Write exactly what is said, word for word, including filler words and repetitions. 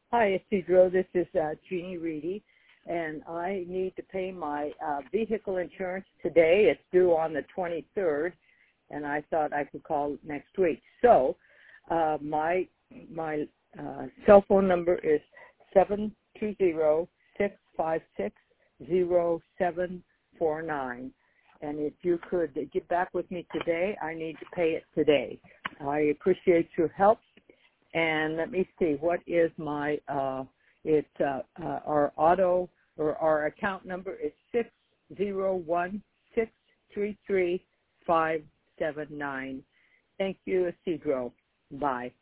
Hi, Isidro. This is uh, Jeannie Reedy, and I need to pay my uh, vehicle insurance today. It's due on the twenty-third, and I thought I could call next week. So uh, my my uh, cell phone number is seven two zero, six five six, zero seven four nine. And if you could get back with me today, I need to pay it today. I appreciate your help. And let me see, what is my, uh, it's, uh, uh, our auto, or our account number is six zero one, six three three, five seven nine. Thank you, Isidro. Bye.